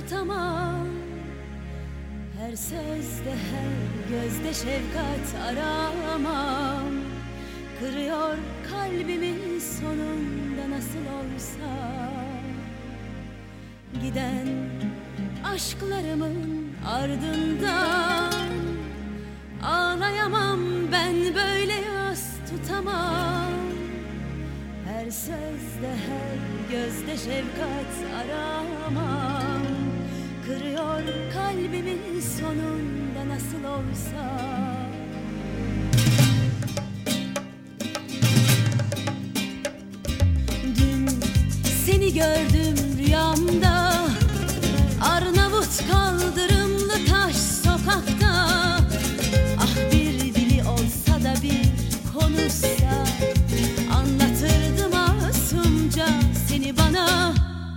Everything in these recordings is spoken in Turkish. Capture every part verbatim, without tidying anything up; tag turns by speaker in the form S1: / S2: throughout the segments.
S1: tutamam. Her sözde her gözde şefkat aramam. Kırıyor kalbimin sonunda nasıl olsa. Giden aşklarımın ardından ağlayamam, ben böyle yas tutamam. Her sözde her gözde şefkat aramam. Kırıyor kalbimin sonunda nasıl olsa. Dün seni gördüm rüyamda, Arnavut kaldırımlı taş sokakta. Ah bir dili olsa da bir konuşsa, anlatırdı masumca seni bana.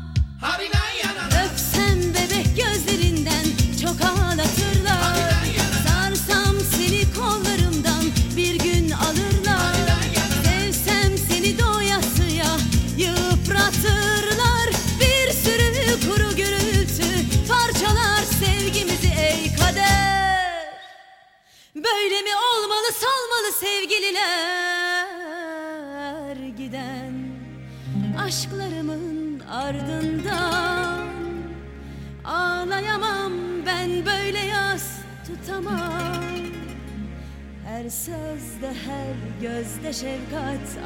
S1: Öpsem bebek gözlerinden çok ağlatırlar. Sarsam seni kollarımdan bir gün alırlar. Sevsem seni doyasıya yıpratırlar. Bir sürü kuru gürültü parçalar sevgimizi ey kader. Böyle mi olmalı salmalı sevgililer? Giden aşklarımın ardından ağlayamam, ben böyle yas tutamam. Her sözde her gözde şefkat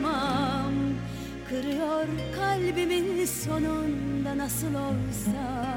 S1: aramam. Kırıyor kalbimin sonunda nasıl olsa.